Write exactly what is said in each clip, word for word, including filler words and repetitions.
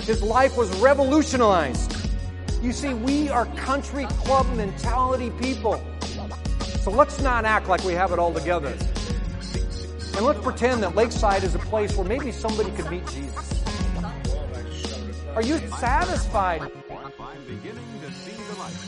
His life was revolutionized. You see, we are country club mentality people. So let's not act like we have it all together. And let's pretend that Lakeside is a place where maybe somebody could meet Jesus. Are you satisfied? I'm beginning to see the light.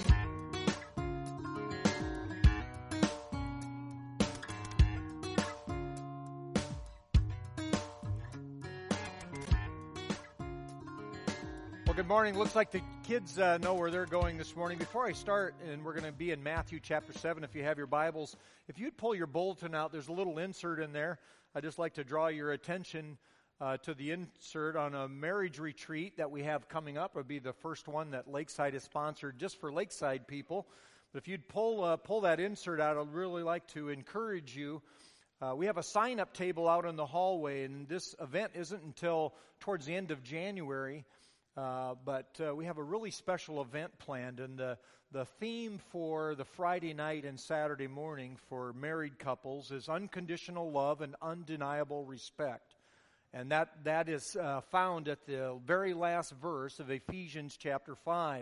Well, good morning. Looks like the kids uh, know where they're going this morning. Before I start, and we're going to be in Matthew chapter seven, if you have your Bibles, if you'd pull your bulletin out, there's a little insert in there. I'd just like to draw your attention Uh, to the insert on a marriage retreat that we have coming up. It would be the first one that Lakeside has sponsored just for Lakeside people. But if you'd pull uh, pull that insert out, I'd really like to encourage you. Uh, we have a sign-up table out in the hallway, and this event isn't until towards the end of January. Uh, but uh, we have a really special event planned, and the, the theme for the Friday night and Saturday morning for married couples is unconditional love and undeniable respect. And that, that is uh, found at the very last verse of Ephesians chapter five.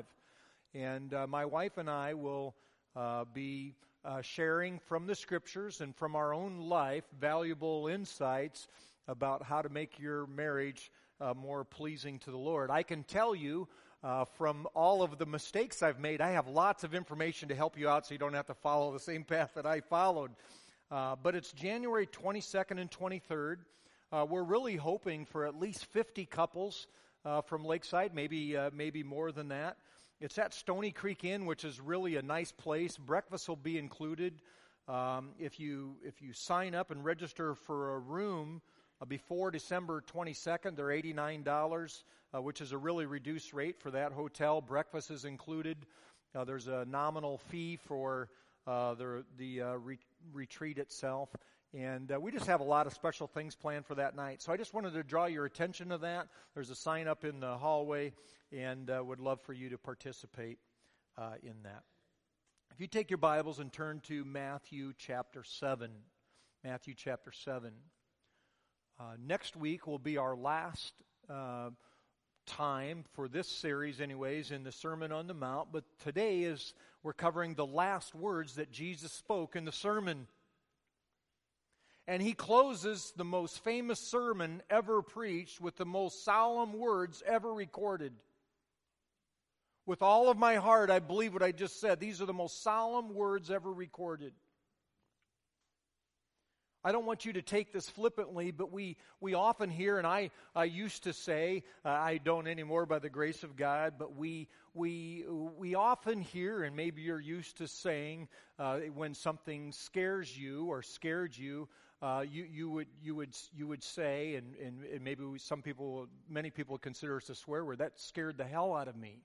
And uh, my wife and I will uh, be uh, sharing from the Scriptures and from our own life valuable insights about how to make your marriage uh, more pleasing to the Lord. I can tell you uh, from all of the mistakes I've made, I have lots of information to help you out so you don't have to follow the same path that I followed. Uh, but it's January twenty-second and twenty-third. Uh, we're really hoping for at least fifty couples uh, from Lakeside, maybe uh, maybe more than that. It's at Stony Creek Inn, which is really a nice place. Breakfast will be included. Um, if you if you sign up and register for a room uh, before December twenty-second, they're eighty-nine dollars, uh, which is a really reduced rate for that hotel. Breakfast is included. Uh, there's a nominal fee for uh, the the uh, re- retreat itself. And uh, we just have a lot of special things planned for that night. So I just wanted to draw your attention to that. There's a sign up in the hallway, and uh, would love for you to participate uh, in that. If you take your Bibles and turn to Matthew chapter seven. Matthew chapter seven. Uh, next week will be our last uh, time for this series anyways in the Sermon on the Mount. But today is we're covering the last words that Jesus spoke in the sermon. And he closes the most famous sermon ever preached with the most solemn words ever recorded. With all of my heart, I believe what I just said. These are the most solemn words ever recorded. I don't want you to take this flippantly, but we, we often hear, and I, I used to say, uh, I don't anymore by the grace of God, but we we we often hear, and maybe you're used to saying, uh, when something scares you or scared you, uh, you you would you would you would say, and, and, and maybe we, some people, many people consider us a swear word, that scared the hell out of me.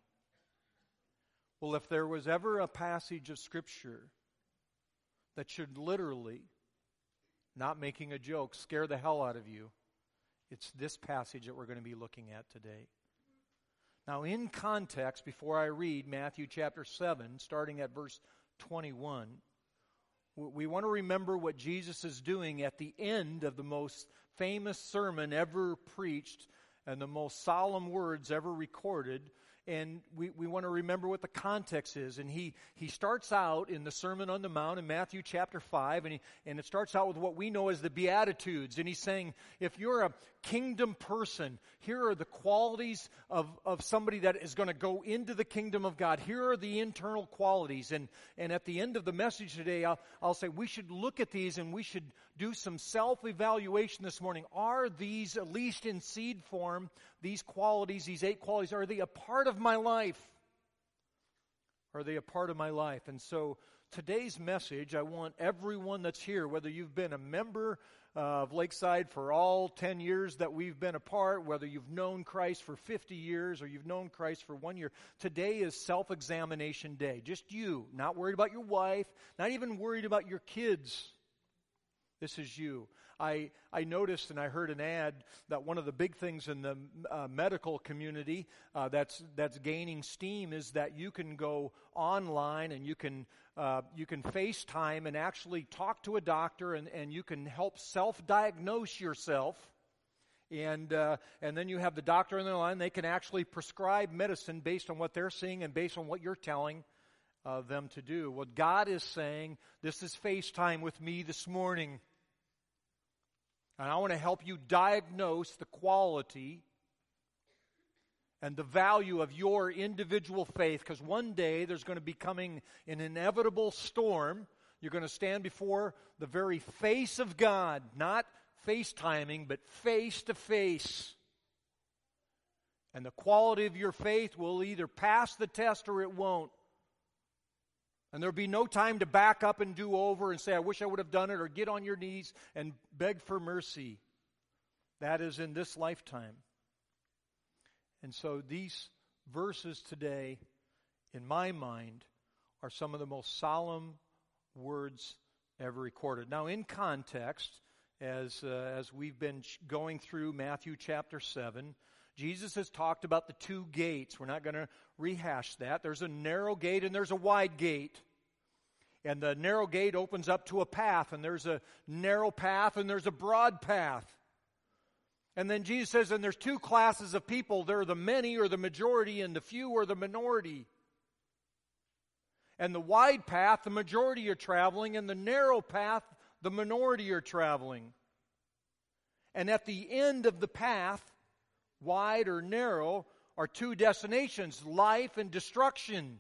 Well, if there was ever a passage of Scripture that should literally, not making a joke, scare the hell out of you, it's this passage that we're going to be looking at today. Now, in context, before I read Matthew chapter seven, starting at verse twenty-one, we want to remember what Jesus is doing at the end of the most famous sermon ever preached and the most solemn words ever recorded. And we, we want to remember what the context is. And he, he starts out in the Sermon on the Mount in Matthew chapter five, and, he, and it starts out with what we know as the Beatitudes. And he's saying, if you're a kingdom person, here are the qualities of, of somebody that is going to go into the kingdom of God. Here are the internal qualities. And, and at the end of the message today, I'll, I'll say we should look at these and we should do some self-evaluation this morning. Are these, at least in seed form, these qualities, these eight qualities, are they a part of my life? Are they a part of my life? And so today's message, I want everyone that's here, whether you've been a member of Lakeside for all ten years that we've been apart, whether you've known Christ for fifty years or you've known Christ for one year, today is self-examination day. Just you, not worried about your wife, not even worried about your kids. This is you. I, I noticed and I heard an ad that one of the big things in the uh, medical community uh, that's that's gaining steam is that you can go online and you can uh, you can FaceTime and actually talk to a doctor, and, and you can help self-diagnose yourself. And uh, and then you have the doctor on the line. They can actually prescribe medicine based on what they're seeing and based on what you're telling uh, them to do. What God is saying, this is FaceTime with me this morning. And I want to help you diagnose the quality and the value of your individual faith. Because one day there's going to be coming an inevitable storm. You're going to stand before the very face of God, not FaceTiming, but face to face. And the quality of your faith will either pass the test or it won't. And there'll be no time to back up and do over and say, I wish I would have done it, or get on your knees and beg for mercy. That is in this lifetime. And so these verses today, in my mind, are some of the most solemn words ever recorded. Now, in context, As uh, as we've been going through Matthew chapter seven, Jesus has talked about the two gates. We're not going to rehash that. There's a narrow gate and there's a wide gate. And the narrow gate opens up to a path, and there's a narrow path and there's a broad path. And then Jesus says, and there's two classes of people. They're the many or the majority, and the few or the minority. And the wide path, the majority are traveling, and the narrow path, the minority are traveling. And at the end of the path, wide or narrow, are two destinations, life and destruction.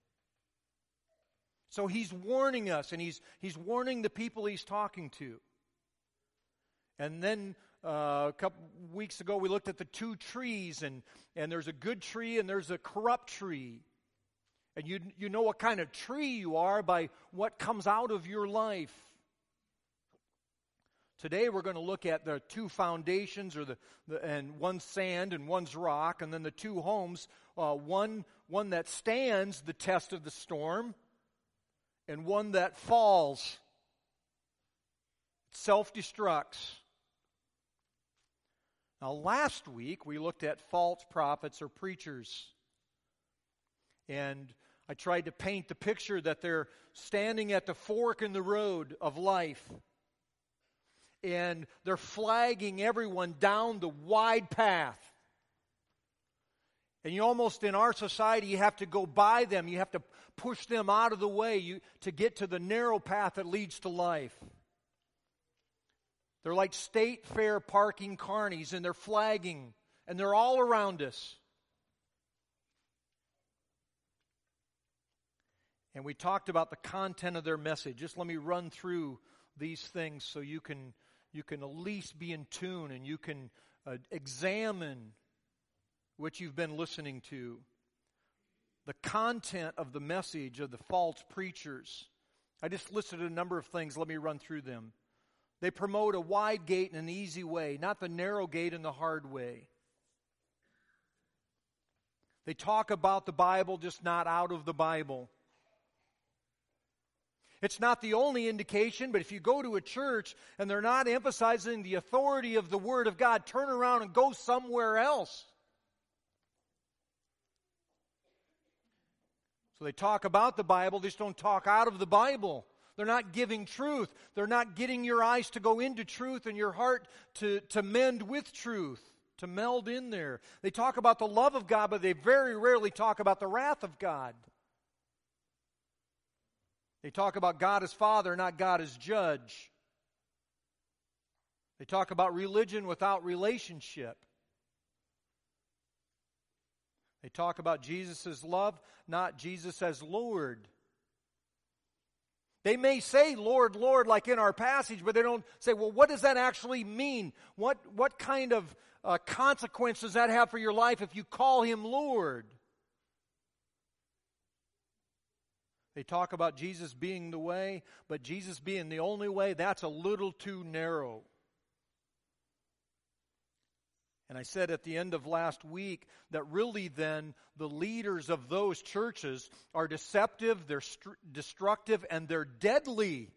So he's warning us, and he's he's warning the people he's talking to. And then uh, a couple weeks ago we looked at the two trees, and, and there's a good tree and there's a corrupt tree. And you you know what kind of tree you are by what comes out of your life. Today we're going to look at the two foundations, or the, the and one's sand and one's rock, and then the two homes, uh, one one that stands the test of the storm, and one that falls, self-destructs. Now, last week we looked at false prophets or preachers, and I tried to paint the picture that they're standing at the fork in the road of life. And they're flagging everyone down the wide path. And you almost, in our society, you have to go by them. You have to push them out of the way you, to get to the narrow path that leads to life. They're like state fair parking carnies, and they're flagging. And they're all around us. And we talked about the content of their message. Just let me run through these things so you can... You can at least be in tune, and you can uh, examine what you've been listening to. The content of the message of the false preachers. I just listed a number of things. Let me run through them. They promote a wide gate and an easy way, not the narrow gate and the hard way. They talk about the Bible, just not out of the Bible. It's not the only indication, but if you go to a church and they're not emphasizing the authority of the Word of God, turn around and go somewhere else. So they talk about the Bible, they just don't talk out of the Bible. They're not giving truth. They're not getting your eyes to go into truth and your heart to, to mend with truth, to meld in there. They talk about the love of God, but they very rarely talk about the wrath of God. They talk about God as Father, not God as Judge. They talk about religion without relationship. They talk about Jesus as love, not Jesus as Lord. They may say, Lord, Lord, like in our passage, but they don't say, well, what does that actually mean? What, what kind of uh, consequence does that have for your life if you call Him Lord? They talk about Jesus being the way, but Jesus being the only way, that's a little too narrow. And I said at the end of last week that really then the leaders of those churches are deceptive, they're st- destructive, and they're deadly.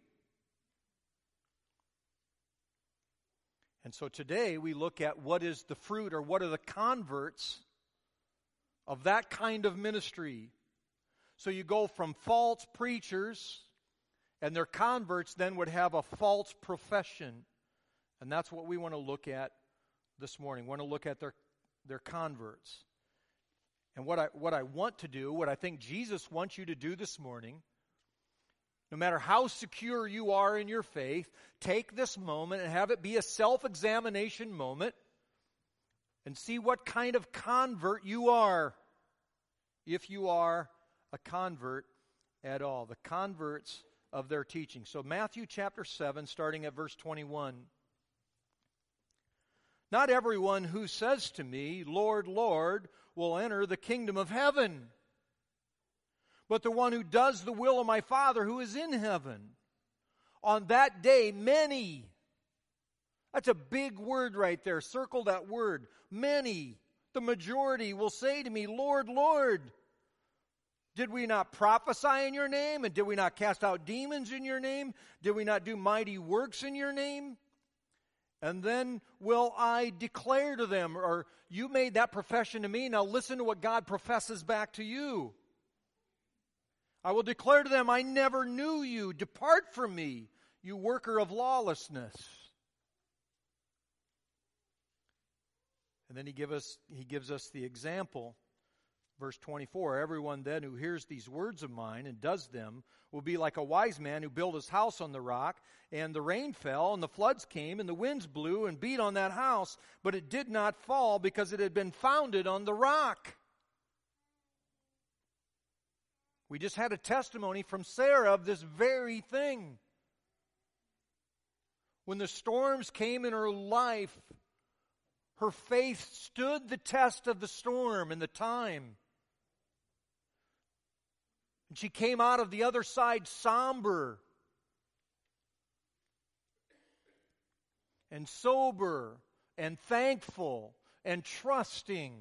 And so today we look at what is the fruit, or what are the converts of that kind of ministry. So you go from false preachers, and their converts then would have a false profession. And that's what we want to look at this morning. I want to look at their, their converts. And what I, what I want to do, what I think Jesus wants you to do this morning, no matter how secure you are in your faith, take this moment and have it be a self-examination moment and see what kind of convert you are, if you are a convert at all. The converts of their teaching. So Matthew chapter seven, starting at verse twenty-one. Not everyone who says to me, Lord, Lord, will enter the kingdom of heaven, but the one who does the will of my Father who is in heaven. On that day, many, that's a big word right there, circle that word, many, the majority will say to me, Lord, Lord, did we not prophesy in your name? And did we not cast out demons in your name? Did we not do mighty works in your name? And then will I declare to them, or you made that profession to me, now listen to what God professes back to you. I will declare to them, I never knew you. Depart from me, you worker of lawlessness. And then he give us, he gives us the example. Verse twenty-four, everyone then who hears these words of mine and does them will be like a wise man who built his house on the rock, and the rain fell, and the floods came, and the winds blew and beat on that house, but it did not fall because it had been founded on the rock. We just had a testimony from Sarah of this very thing. When the storms came in her life, her faith stood the test of the storm and the time. And she came out of the other side somber and sober and thankful and trusting.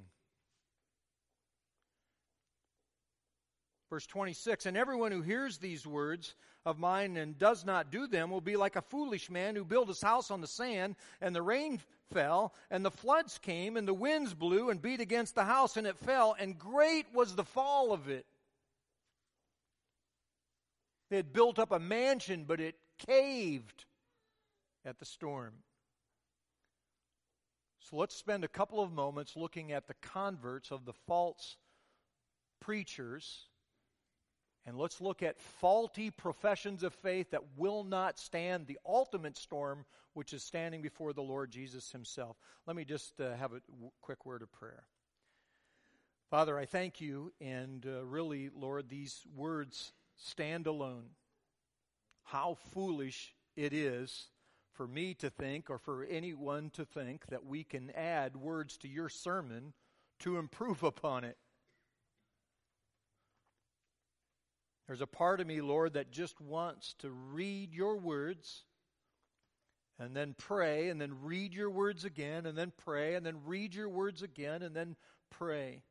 Verse twenty-six, and everyone who hears these words of mine and does not do them will be like a foolish man who built his house on the sand, and the rain fell, and the floods came, and the winds blew and beat against the house, and it fell, and great was the fall of it. They had built up a mansion, but it caved at the storm. So let's spend a couple of moments looking at the converts of the false preachers. And let's look at faulty professions of faith that will not stand the ultimate storm, which is standing before the Lord Jesus himself. Let me just uh, have a w- quick word of prayer. Father, I thank you, and uh, really, Lord, these words stand alone. How foolish it is for me to think, or for anyone to think, that we can add words to your sermon to improve upon it. There's a part of me, Lord, that just wants to read your words and then pray and then read your words again and then pray and then read your words again and then pray.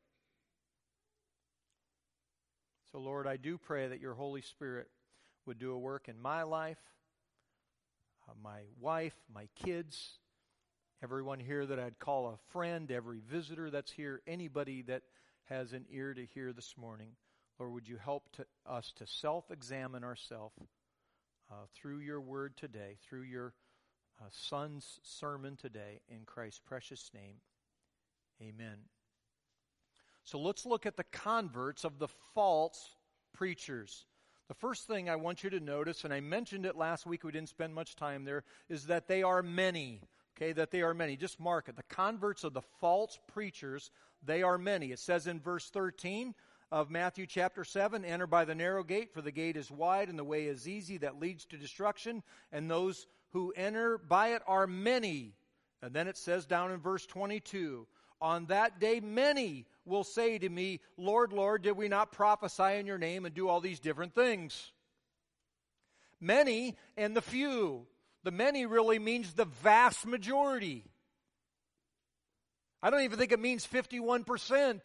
So, Lord, I do pray that your Holy Spirit would do a work in my life, uh, my wife, my kids, everyone here that I'd call a friend, every visitor that's here, anybody that has an ear to hear this morning. Lord, would you help to, us to self-examine ourselves uh, through your word today, through your uh, son's sermon today, in Christ's precious name. Amen. So let's look at the converts of the false preachers. The first thing I want you to notice, and I mentioned it last week, we didn't spend much time there, is that they are many. Okay, that they are many. Just mark it. The converts of the false preachers, they are many. It says in verse thirteen of Matthew chapter seven, enter by the narrow gate, for the gate is wide and the way is easy that leads to destruction, and those who enter by it are many. And then it says down in verse twenty-two, on that day many will say to me, Lord, Lord, did we not prophesy in your name and do all these different things? Many and the few. The many really means the vast majority. I don't even think it means fifty-one percent.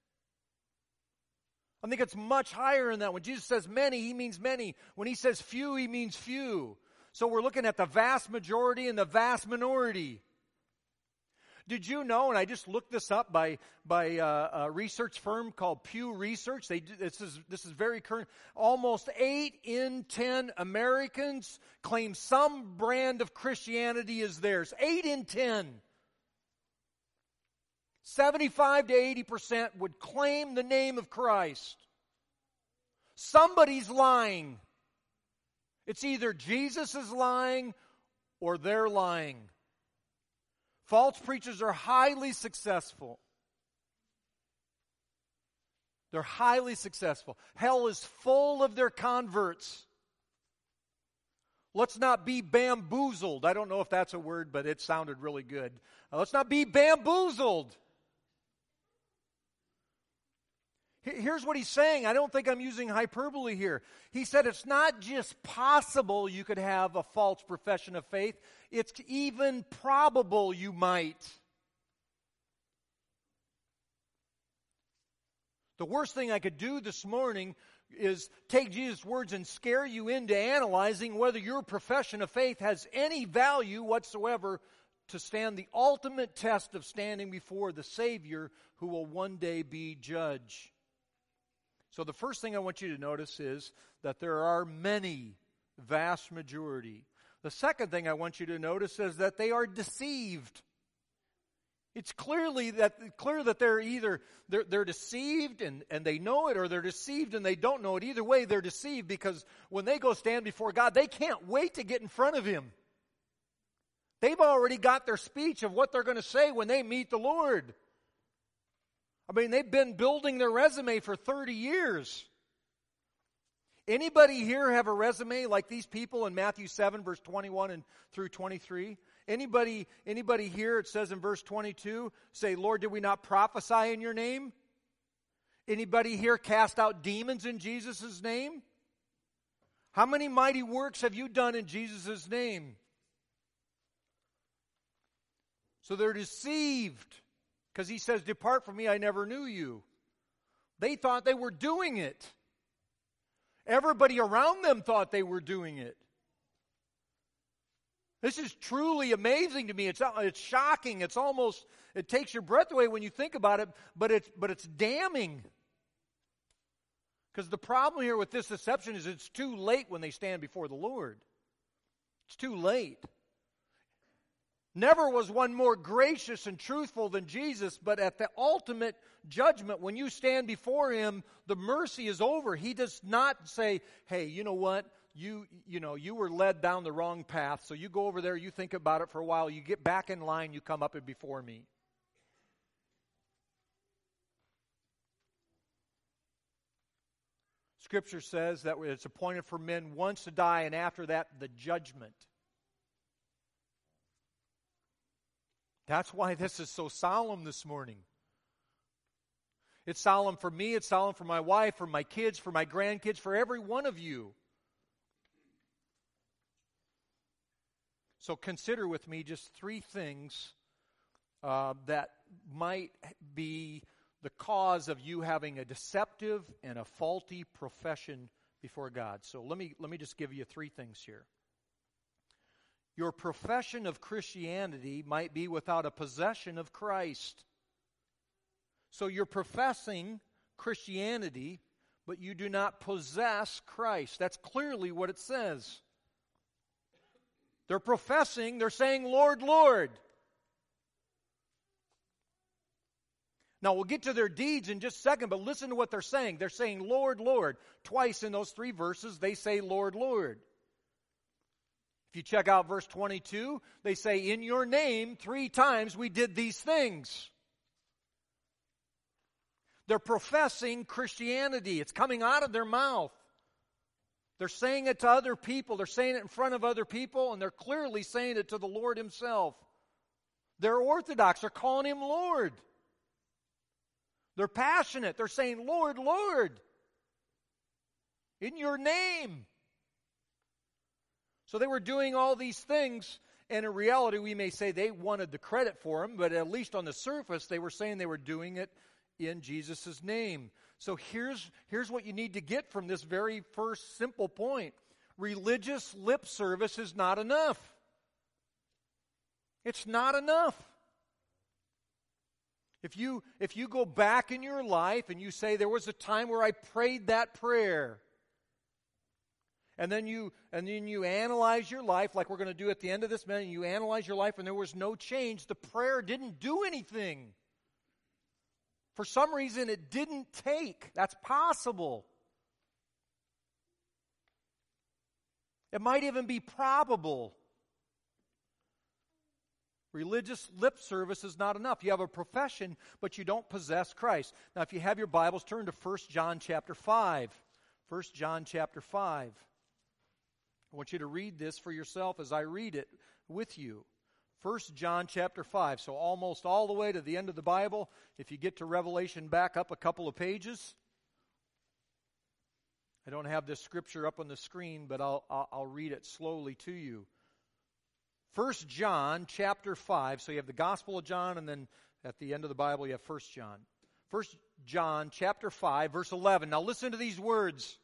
I think it's much higher than that. When Jesus says many, he means many. When he says few, he means few. So we're looking at the vast majority and the vast minority. Did you know, and I just looked this up by by uh, a research firm called Pew Research. They do, this is this is very current. Almost eight in ten Americans claim some brand of Christianity is theirs. Eight in ten. seventy-five to eighty percent would claim the name of Christ. Somebody's lying. It's either Jesus is lying or they're lying. False preachers are highly successful. They're highly successful. Hell is full of their converts. Let's not be bamboozled. I don't know if that's a word, but it sounded really good. Uh, let's not be bamboozled. Here's what he's saying. I don't think I'm using hyperbole here. He said it's not just possible you could have a false profession of faith. It's even probable you might. The worst thing I could do this morning is take Jesus' words and scare you into analyzing whether your profession of faith has any value whatsoever to stand the ultimate test of standing before the Savior who will one day be judge. So the first thing I want you to notice is that there are many, vast majority. The second thing I want you to notice is that they are deceived. It's clearly that clear that they're either they're, they're deceived and, and they know it, or they're deceived and they don't know it. Either way, they're deceived, because when they go stand before God, they can't wait to get in front of Him. They've already got their speech of what they're going to say when they meet the Lord. I mean, they've been building their resume for thirty years. Anybody here have a resume like these people in Matthew seven, verse twenty-one and through twenty-three? Anybody, anybody here, it says in verse twenty-two, say, Lord, did we not prophesy in your name? Anybody here cast out demons in Jesus' name? How many mighty works have you done in Jesus' name? So they're deceived, because he says, depart from me, I never knew you. They thought they were doing it. Everybody around them thought they were doing it. This is truly amazing to me. It's, it's shocking. It's almost, it takes your breath away when you think about it, but it's, but it's damning. Because the problem here with this deception is it's too late when they stand before the Lord. It's too late. Never was one more gracious and truthful than Jesus, but at the ultimate judgment, when you stand before Him, the mercy is over. He does not say, hey, you know what? You, you know, you were led down the wrong path, so you go over there, you think about it for a while, you get back in line, you come up and before me. Scripture says that it's appointed for men once to die, and after that, the judgment. That's why this is so solemn this morning. It's solemn for me, it's solemn for my wife, for my kids, for my grandkids, for every one of you. So consider with me just three things uh, that might be the cause of you having a deceptive and a faulty profession before God. So let me let me just give you three things here. Your profession of Christianity might be without a possession of Christ. So you're professing Christianity, but you do not possess Christ. That's clearly what it says. They're professing, they're saying, Lord, Lord. Now, we'll get to their deeds in just a second, but listen to what they're saying. They're saying, Lord, Lord. Twice in those three verses, they say, Lord, Lord. If you check out verse twenty-two, they say, in your name, three times we did these things. They're professing Christianity. It's coming out of their mouth. They're saying it to other people. They're saying it in front of other people, and they're clearly saying it to the Lord Himself. They're orthodox. They're calling Him Lord. They're passionate. They're saying, Lord, Lord, in your name. So they were doing all these things, and in reality, we may say they wanted the credit for them, but at least on the surface, they were saying they were doing it in Jesus' name. So here's, here's what you need to get from this very first simple point. Religious lip service is not enough. It's not enough. If you, if you go back in your life and you say, there was a time where I prayed that prayer, and then you and then you analyze your life, like we're going to do at the end of this minute, you analyze your life and there was no change, the prayer didn't do anything. For some reason, it didn't take. That's possible. It might even be probable. Religious lip service is not enough. You have a profession, but you don't possess Christ. Now, if you have your Bibles, turn to First John chapter five. First John chapter five. I want you to read this for yourself as I read it with you. First John chapter five. So almost all the way to the end of the Bible. If you get to Revelation, back up a couple of pages. I don't have this scripture up on the screen, but I'll, I'll, I'll read it slowly to you. First John chapter five. So you have the Gospel of John, and then at the end of the Bible you have First John. First John chapter five, verse eleven. Now listen to these words.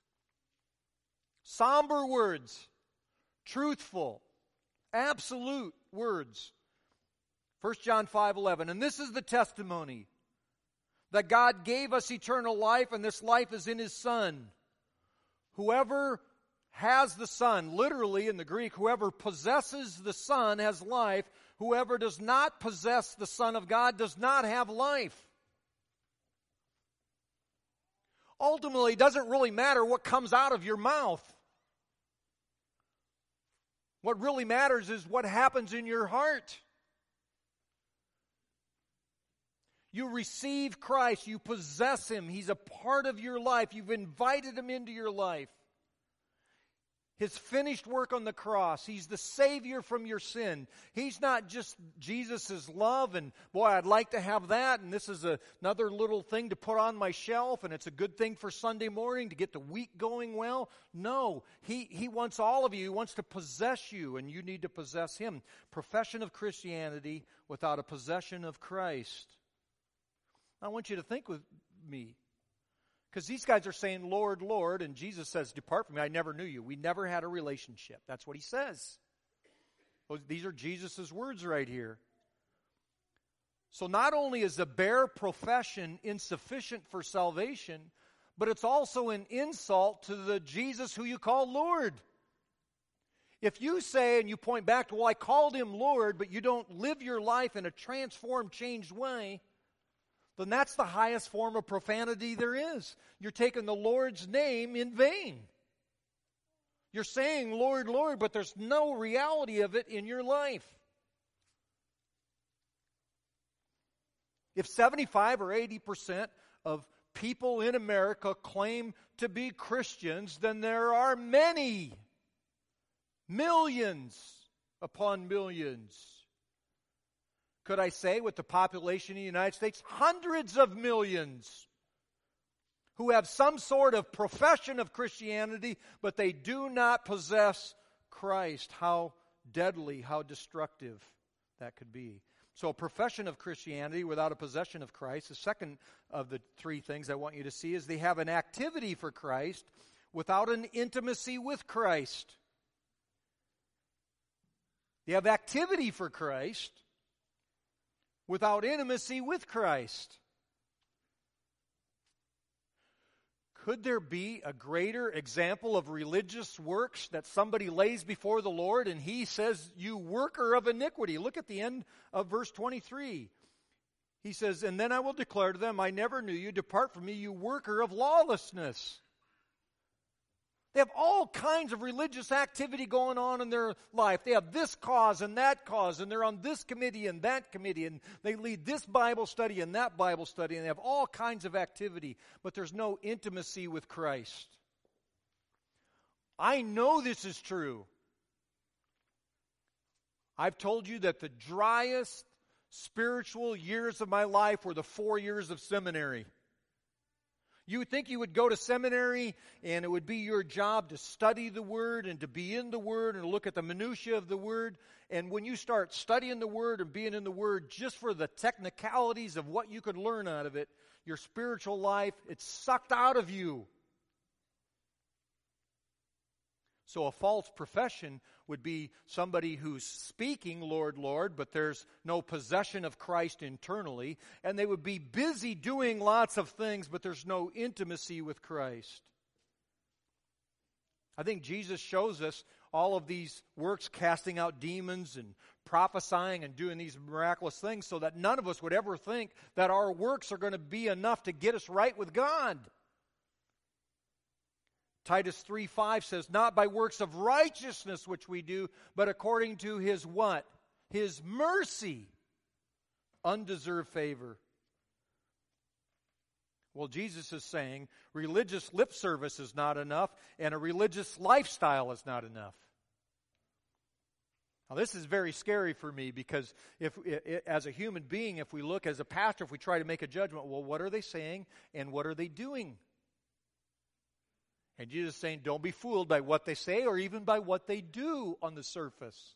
Somber words. Truthful. Absolute words. First John five eleven. And this is the testimony, that God gave us eternal life, and this life is in His Son. Whoever has the Son, literally in the Greek, whoever possesses the Son has life. Whoever does not possess the Son of God does not have life. Ultimately, it doesn't really matter what comes out of your mouth. What really matters is what happens in your heart. You receive Christ. You possess Him. He's a part of your life. You've invited Him into your life. His finished work on the cross. He's the Savior from your sin. He's not just Jesus' love and, boy, I'd like to have that, and this is a, another little thing to put on my shelf, and it's a good thing for Sunday morning to get the week going well. No, He, he wants all of you. He wants to possess you, and you need to possess Him. Profession of Christianity without a possession of Christ. I want you to think with me. Because these guys are saying, Lord, Lord, and Jesus says, depart from me, I never knew you. We never had a relationship. That's what He says. These are Jesus' words right here. So not only is the bare profession insufficient for salvation, but it's also an insult to the Jesus who you call Lord. If you say, and you point back to, well, I called Him Lord, but you don't live your life in a transformed, changed way, then that's the highest form of profanity there is. You're taking the Lord's name in vain. You're saying, Lord, Lord, but there's no reality of it in your life. If seventy-five or eighty percent of people in America claim to be Christians, then there are many, millions upon millions. Could I say, with the population of the United States, hundreds of millions who have some sort of profession of Christianity, but they do not possess Christ. How deadly, how destructive that could be. So a profession of Christianity without a possession of Christ, the second of the three things I want you to see is they have an activity for Christ without an intimacy with Christ. They have activity for Christ without intimacy with Christ. Could there be a greater example of religious works that somebody lays before the Lord and He says, you worker of iniquity? Look at the end of verse twenty-three. He says, and then I will declare to them, I never knew you. Depart from me, you worker of lawlessness. They have all kinds of religious activity going on in their life. They have this cause and that cause, and they're on this committee and that committee, and they lead this Bible study and that Bible study, and they have all kinds of activity, but there's no intimacy with Christ. I know this is true. I've told you that the driest spiritual years of my life were the four years of seminary. You would think you would go to seminary and it would be your job to study the Word and to be in the Word and to look at the minutiae of the Word. And when you start studying the Word and being in the Word just for the technicalities of what you could learn out of it, your spiritual life, it's sucked out of you. So a false profession would be somebody who's speaking, Lord, Lord, but there's no possession of Christ internally. And they would be busy doing lots of things, but there's no intimacy with Christ. I think Jesus shows us all of these works, casting out demons and prophesying and doing these miraculous things, so that none of us would ever think that our works are going to be enough to get us right with God. Titus three five says, not by works of righteousness which we do, but according to His what? His mercy. Undeserved favor. Well, Jesus is saying religious lip service is not enough, and a religious lifestyle is not enough. Now, this is very scary for me, because if, as a human being, if we look as a pastor, if we try to make a judgment, well, what are they saying and what are they doing? And Jesus is saying, don't be fooled by what they say or even by what they do on the surface.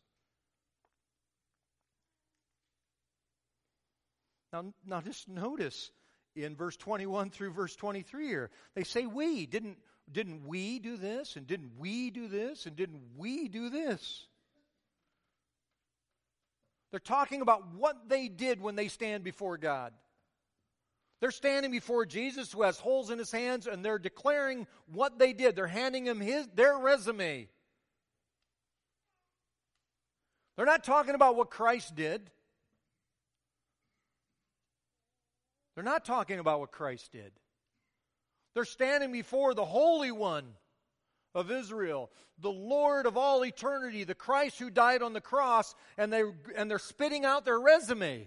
Now, now just notice in verse twenty-one through verse twenty-three here, they say we. Didn't, didn't we do this? And didn't we do this? And didn't we do this? They're talking about what they did when they stand before God. They're standing before Jesus, who has holes in His hands, and they're declaring what they did. They're handing Him his, their resume. They're not talking about what Christ did. They're not talking about what Christ did. They're standing before the Holy One of Israel, the Lord of all eternity, the Christ who died on the cross, and they and they're spitting out their resume.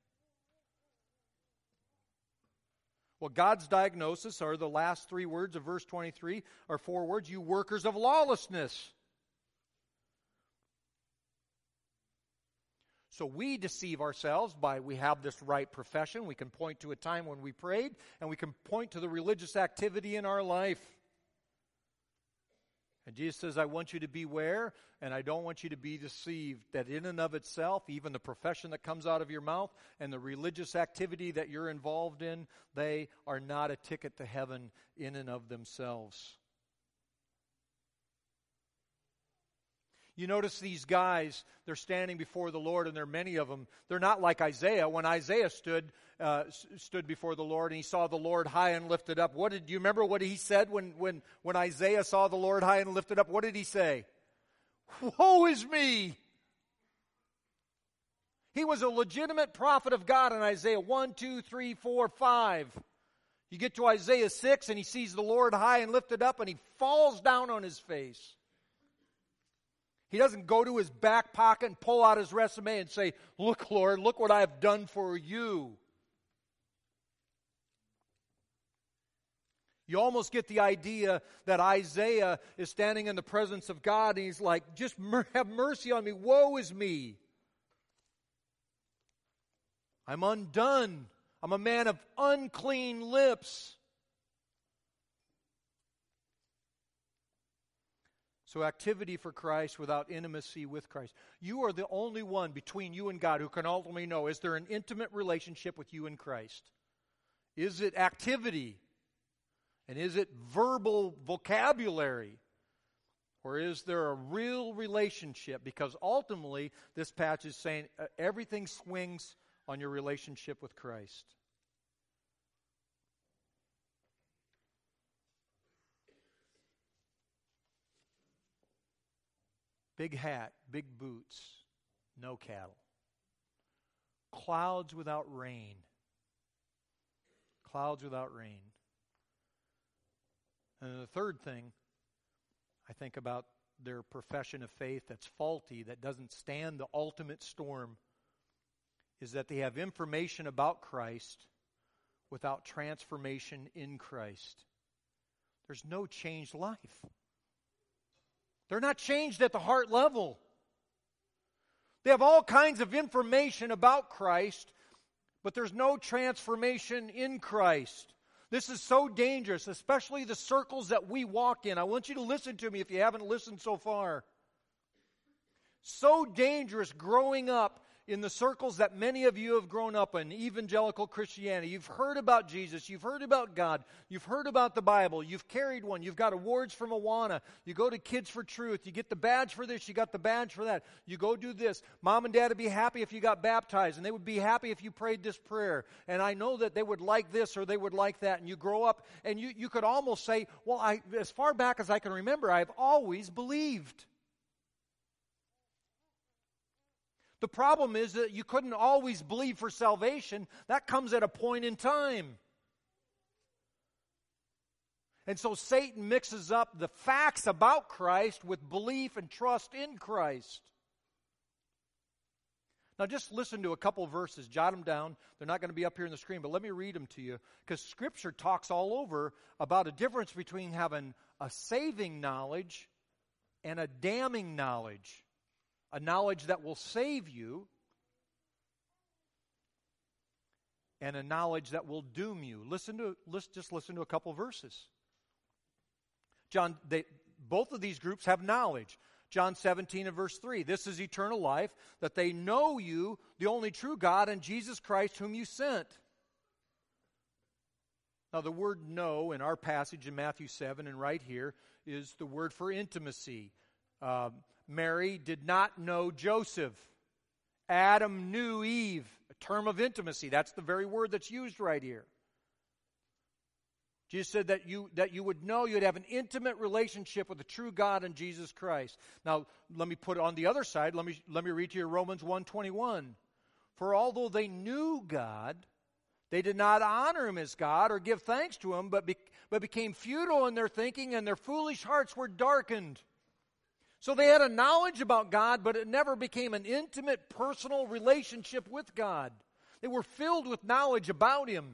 Well, God's diagnosis are the last three words of verse twenty-three, are four words, you workers of lawlessness. So we deceive ourselves by, we have this right profession, we can point to a time when we prayed, and we can point to the religious activity in our life. And Jesus says, I want you to beware, and I don't want you to be deceived, that in and of itself, even the profession that comes out of your mouth and the religious activity that you're involved in, they are not a ticket to heaven in and of themselves. You notice these guys, they're standing before the Lord, and there are many of them. They're not like Isaiah. When Isaiah stood uh, stood before the Lord and he saw the Lord high and lifted up, what did you remember what he said when, when, when Isaiah saw the Lord high and lifted up? What did he say? Woe is me! He was a legitimate prophet of God in Isaiah one, two, three, four, five. You get to Isaiah six and he sees the Lord high and lifted up and he falls down on his face. He doesn't go to his back pocket and pull out his resume and say, look, Lord, look what I've done for you. You almost get the idea that Isaiah is standing in the presence of God and he's like, just mer- have mercy on me. Woe is me. I'm undone. I'm a man of unclean lips. So activity for Christ without intimacy with Christ. You are the only one between you and God who can ultimately know, is there an intimate relationship with you and Christ? Is it activity? And is it verbal vocabulary? Or is there a real relationship? Because ultimately, this passage is saying uh, everything swings on your relationship with Christ. Big hat, big boots, no cattle. Clouds without rain. Clouds without rain. And the third thing, I think about their profession of faith that's faulty, that doesn't stand the ultimate storm, is that they have information about Christ without transformation in Christ. There's no changed life. They're not changed at the heart level. They have all kinds of information about Christ, but there's no transformation in Christ. This is so dangerous, especially the circles that we walk in. I want you to listen to me if you haven't listened so far. So dangerous growing up in the circles that many of you have grown up in, evangelical Christianity. You've heard about Jesus. You've heard about God. You've heard about the Bible. You've carried one. You've got awards from Awana. You go to Kids for Truth. You get the badge for this. You got the badge for that. You go do this. Mom and Dad would be happy if you got baptized, and they would be happy if you prayed this prayer. And I know that they would like this or they would like that. And you grow up, and you, you could almost say, well, I, as far back as I can remember, I've always believed. The problem is that you couldn't always believe for salvation. That comes at a point in time. And so Satan mixes up the facts about Christ with belief and trust in Christ. Now just listen to a couple of verses. Jot them down. They're not going to be up here on the screen, but let me read them to you. Because Scripture talks all over about a difference between having a saving knowledge and a damning knowledge. A knowledge that will save you and a knowledge that will doom you. Listen to, listen, just listen to a couple of verses. John, they, both of these groups have knowledge. John seventeen and verse three, this is eternal life, that they know you, the only true God, and Jesus Christ whom you sent. Now the word know in our passage in Matthew seven and right here is the word for intimacy. Uh, Mary did not know Joseph. Adam knew Eve, a term of intimacy. That's the very word that's used right here. Jesus said that you that you would know, you'd have an intimate relationship with the true God and Jesus Christ. Now, let me put it on the other side. Let me let me read to you Romans one twenty-one. For although they knew God, they did not honor him as God or give thanks to him, but, be, but became futile in their thinking, and their foolish hearts were darkened. So they had a knowledge about God, but it never became an intimate, personal relationship with God. They were filled with knowledge about him.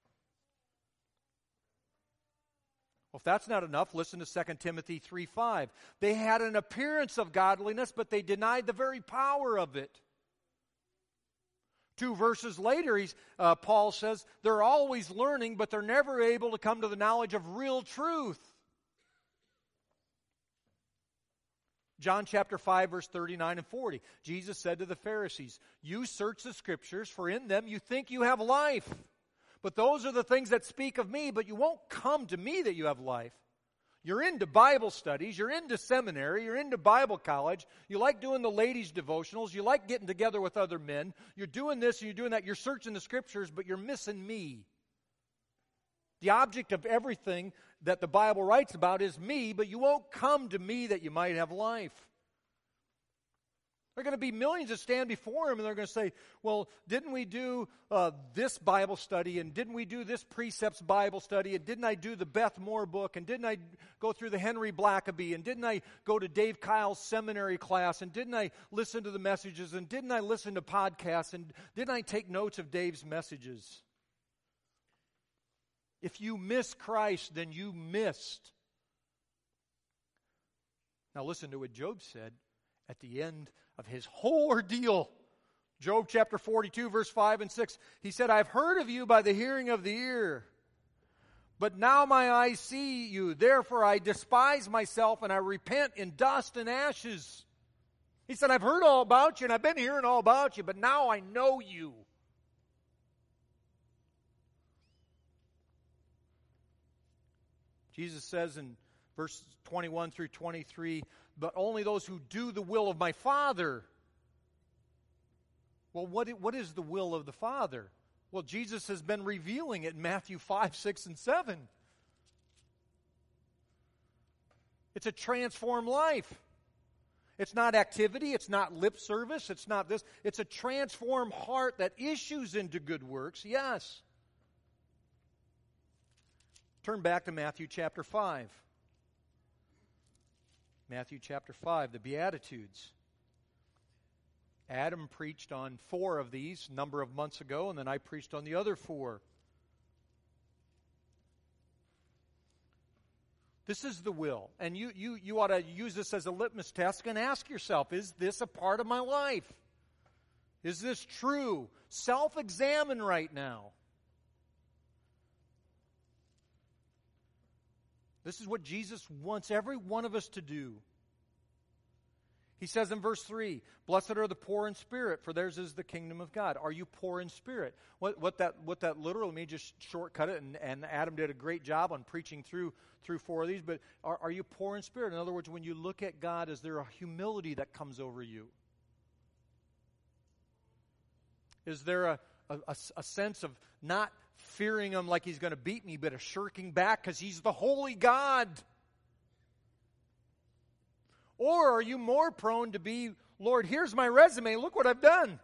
Well, if that's not enough, listen to Second Timothy three five. They had an appearance of godliness, but they denied the very power of it. Two verses later, he's, uh, Paul says, they're always learning, but they're never able to come to the knowledge of real truth. John chapter five, verse thirty-nine and forty. Jesus said to the Pharisees, you search the Scriptures, for in them you think you have life. But those are the things that speak of me, but you won't come to me that you have life. You're into Bible studies, you're into seminary, you're into Bible college, you like doing the ladies' devotionals, you like getting together with other men, you're doing this and you're doing that, you're searching the Scriptures, but you're missing me. The object of everything that the Bible writes about is me, but you won't come to me that you might have life. There are going to be millions that stand before him and they're going to say, well, didn't we do uh, this Bible study, and didn't we do this Precepts Bible study, and didn't I do the Beth Moore book, and didn't I go through the Henry Blackaby, and didn't I go to Dave Kyle's seminary class, and didn't I listen to the messages, and didn't I listen to podcasts, and didn't I take notes of Dave's messages? If you miss Christ, then you missed. Now listen to what Job said at the end of his whole ordeal. Job chapter forty-two, verse five and six. He said, I've heard of you by the hearing of the ear, but now my eyes see you. Therefore I despise myself, and I repent in dust and ashes. He said, I've heard all about you, and I've been hearing all about you, but now I know you. Jesus says in verses twenty-one through twenty-three, but only those who do the will of my Father. Well, what, what is the will of the Father? Well, Jesus has been revealing it in Matthew five, six, and seven. It's a transformed life. It's not activity. It's not lip service. It's not this. It's a transformed heart that issues into good works, yes. Turn back to Matthew chapter five. Matthew chapter five, the Beatitudes. Adam preached on four of these a number of months ago, and then I preached on the other four. This is the will. And you, you, you ought to use this as a litmus test and ask yourself, is this a part of my life? Is this true? Self-examine right now. This is what Jesus wants every one of us to do. He says in verse three, blessed are the poor in spirit, for theirs is the kingdom of God. Are you poor in spirit? What, what that what that literally means, just shortcut it, and, and Adam did a great job on preaching through through four of these, but are, are you poor in spirit? In other words, when you look at God, is there a humility that comes over you? Is there a, a, a sense of not fearing him like he's going to beat me, but a shirking back because he's the holy God? Or are you more prone to be, Lord, here's my resume, look what I've done?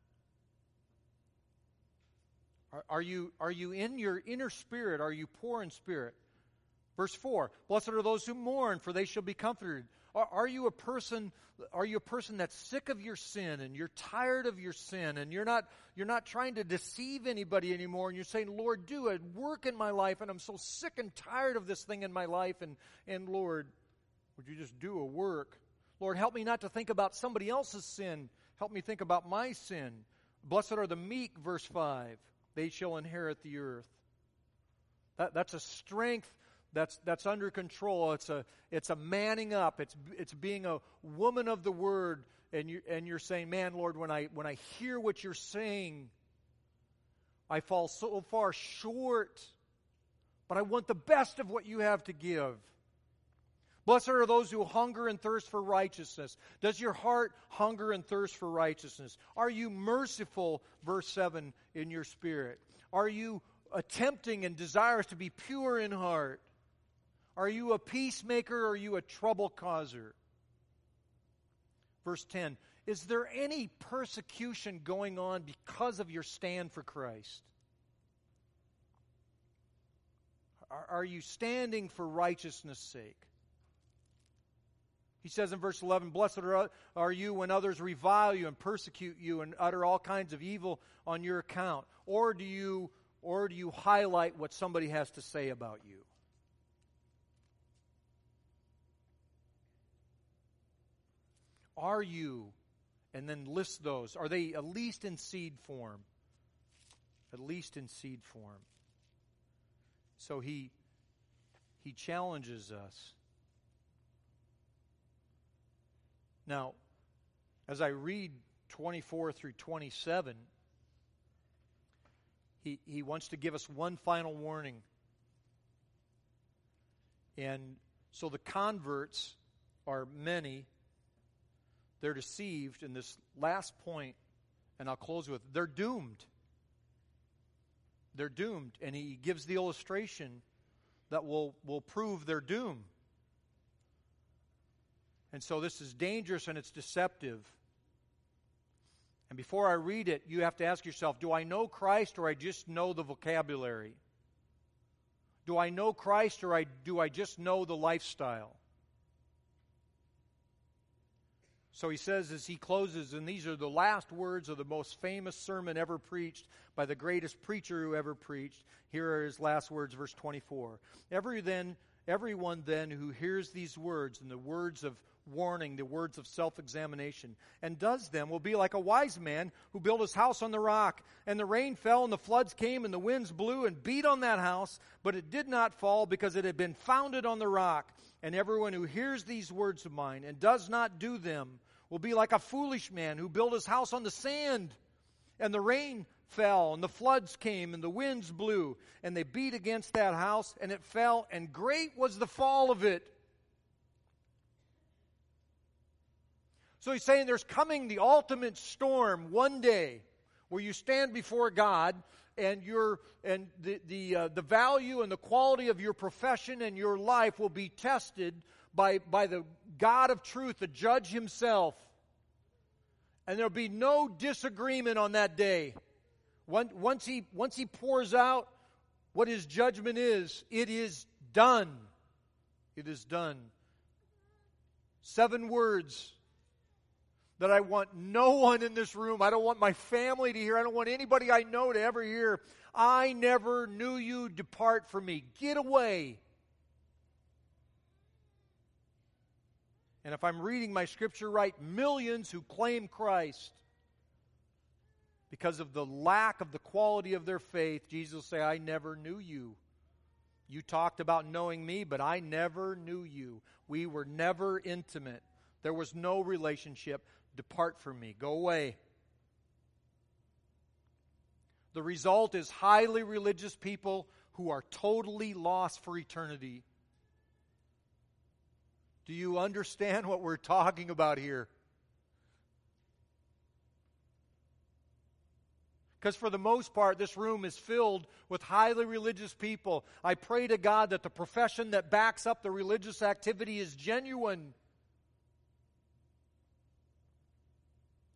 Are, are you, are you in your inner spirit? Are you poor in spirit? Verse four, blessed are those who mourn, for they shall be comforted. Are, are you a person, are you a person that's sick of your sin and you're tired of your sin and you're not, you're not trying to deceive anybody anymore and you're saying, Lord, do a work in my life and I'm so sick and tired of this thing in my life and, and Lord, would you just do a work? Lord, help me not to think about somebody else's sin. Help me think about my sin. Blessed are the meek, verse five. They shall inherit the earth. That, that's a strength that's that's under control. It's a it's a manning up. It's it's being a woman of the word. And you and you're saying, man, Lord, when I when I hear what you're saying, I fall so far short. But I want the best of what you have to give. Blessed are those who hunger and thirst for righteousness. Does your heart hunger and thirst for righteousness? Are you merciful, verse seven, in your spirit? Are you attempting and desirous to be pure in heart? Are you a peacemaker or are you a trouble causer? Verse ten, is there any persecution going on because of your stand for Christ? Are, are you standing for righteousness' sake? He says in verse eleven, blessed are you when others revile you and persecute you and utter all kinds of evil on your account. Or do you, or do you highlight what somebody has to say about you? Are you, and then list those, are they at least in seed form? At least in seed form. So he, he challenges us. Now, as I read twenty-four through twenty-seven, he, he wants to give us one final warning. And so the converts are many. They're deceived. And this last point, and I'll close with, they're doomed. They're doomed. And he gives the illustration that will, will prove their doom. And so this is dangerous and it's deceptive. And before I read it, you have to ask yourself, do I know Christ or I just know the vocabulary? Do I know Christ or I, do I just know the lifestyle? So he says as he closes, and these are the last words of the most famous sermon ever preached by the greatest preacher who ever preached. Here are his last words, verse twenty-four. Every then, everyone then who hears these words and the words of warning, the words of self-examination, and does them will be like a wise man who built his house on the rock. And the rain fell, and the floods came, and the winds blew and beat on that house, but it did not fall because it had been founded on the rock. And everyone who hears these words of mine and does not do them will be like a foolish man who built his house on the sand. And the rain fell, and the floods came, and the winds blew, and they beat against that house, and it fell, and great was the fall of it. So he's saying there's coming the ultimate storm one day where you stand before God and your and the the uh, the value and the quality of your profession and your life will be tested by by the God of truth, the judge himself. And there'll be no disagreement on that day. Once he once he pours out what his judgment is, it is done. It is done. Seven words that I want no one in this room, I don't want my family to hear, I don't want anybody I know to ever hear. I never knew you, depart from me. Get away. And if I'm reading my scripture right, millions who claim Christ, because of the lack of the quality of their faith, Jesus will say, I never knew you. You talked about knowing me, but I never knew you. We were never intimate. There was no relationship. Depart from me. Go away. The result is highly religious people who are totally lost for eternity. Do you understand what we're talking about here? Because for the most part, this room is filled with highly religious people. I pray to God that the profession that backs up the religious activity is genuine.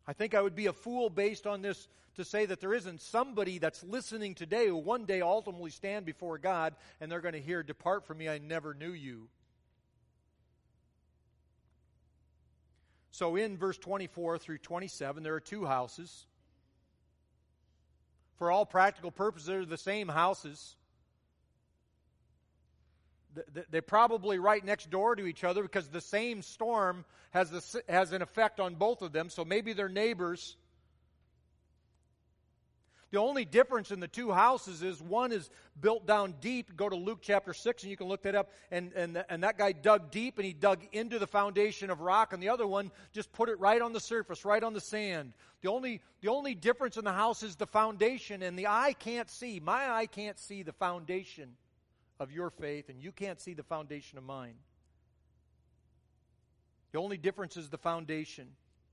I think I would be a fool based on this to say that there isn't somebody that's listening today who one day ultimately stand before God and they're going to hear, "Depart from me, I never knew you." So in verse twenty-four through twenty-seven, there are two houses. For all practical purposes, they're the same houses. They're probably right next door to each other because the same storm has, the, has an effect on both of them, so maybe they're neighbors. The only difference in the two houses is one is built down deep. Go to Luke chapter six and you can look that up. And, and, and that guy dug deep and he dug into the foundation of rock. And the other one just put it right on the surface, right on the sand. The only, the only difference in the house is the foundation. And the eye can't see. My eye can't see the foundation of your faith. And you can't see the foundation of mine. The only difference is the foundation.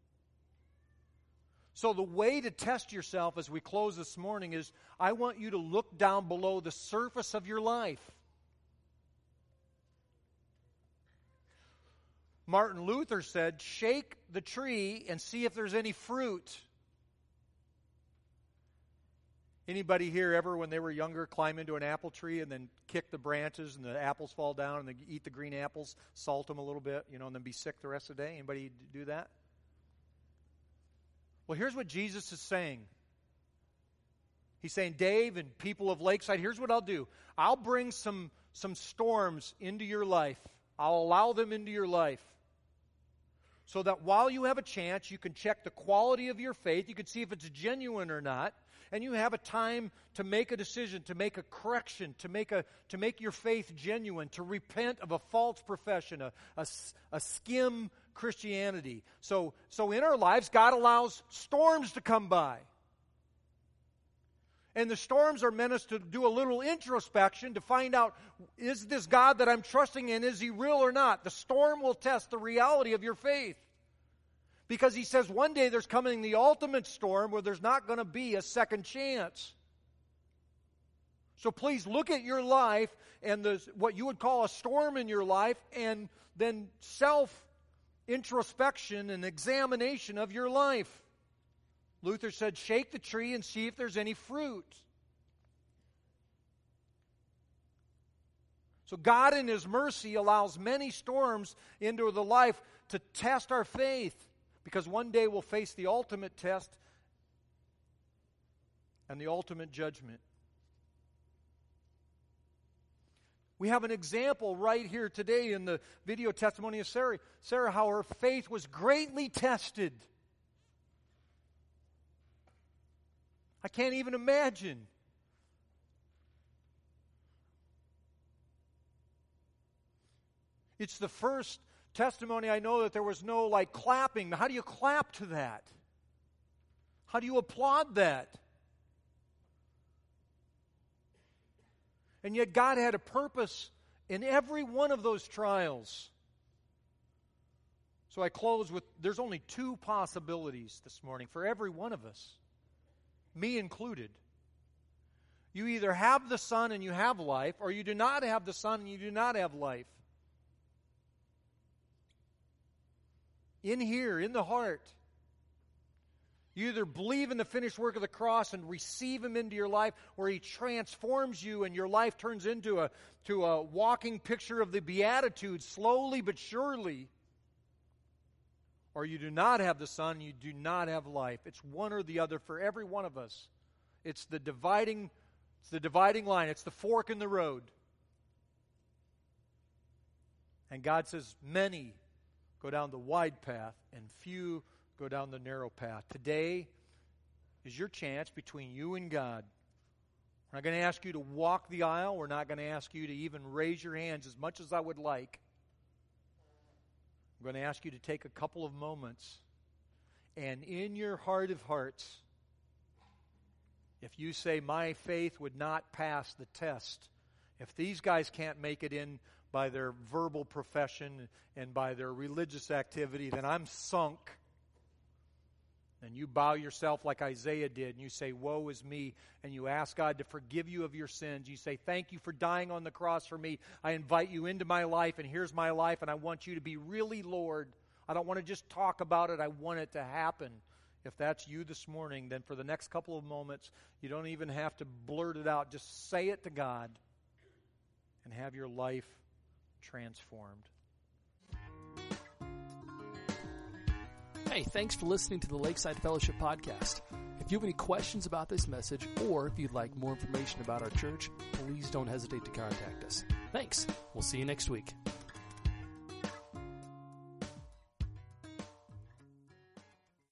So the way to test yourself as we close this morning is I want you to look down below the surface of your life. Martin Luther said, "Shake the tree and see if there's any fruit." Anybody here ever, when they were younger, climb into an apple tree and then kick the branches and the apples fall down and they eat the green apples, salt them a little bit, you know, and then be sick the rest of the day? Anybody do that? Well, here's what Jesus is saying. He's saying, Dave and people of Lakeside, here's what I'll do. I'll bring some, some storms into your life. I'll allow them into your life so that while you have a chance, you can check the quality of your faith. You can see if it's genuine or not. And you have a time to make a decision, to make a correction, to make a to make your faith genuine, to repent of a false profession, a, a, a skim Christianity. So, so in our lives, God allows storms to come by. And the storms are meant us to do a little introspection to find out, is this God that I'm trusting in, is He real or not? The storm will test the reality of your faith. Because He says one day there's coming the ultimate storm where there's not going to be a second chance. So please look at your life and the, what you would call a storm in your life, and then self-introspection and examination of your life. Luther said, shake the tree and see if there's any fruit. So God in His mercy allows many storms into the life to test our faith. Because one day we'll face the ultimate test and the ultimate judgment. We have an example right here today in the video testimony of Sarah, Sarah, how her faith was greatly tested. I can't even imagine. It's the first testimony I know that there was no like clapping. How do you clap to that? How do you applaud that? And yet God had a purpose in every one of those trials. So I close with, there's only two possibilities this morning for every one of us, me included. You either have the Son and you have life, or you do not have the Son and you do not have life. In here, in the heart, you either believe in the finished work of the cross and receive Him into your life, or He transforms you and your life turns into a, to a walking picture of the Beatitudes, slowly but surely. Or you do not have the Son, you do not have life. It's one or the other for every one of us. It's the dividing, it's the dividing line. It's the fork in the road. And God says, many go down the wide path, and few go down the narrow path. Today is your chance between you and God. We're not going to ask you to walk the aisle. We're not going to ask you to even raise your hands as much as I would like. I'm going to ask you to take a couple of moments, and in your heart of hearts, if you say, my faith would not pass the test, if these guys can't make it in by their verbal profession and by their religious activity, then I'm sunk. And you bow yourself like Isaiah did, and you say, woe is me, and you ask God to forgive you of your sins. You say, thank you for dying on the cross for me. I invite you into my life, and here's my life, and I want you to be really Lord. I don't want to just talk about it. I want it to happen If that's you this morning, then for the next couple of moments, you don't even have to blurt it out. Just say it to God and have your life transformed. Hey, thanks for listening to the Lakeside Fellowship Podcast. If you have any questions about this message, or if you'd like more information about our church, please don't hesitate to contact us. Thanks. We'll see you next week.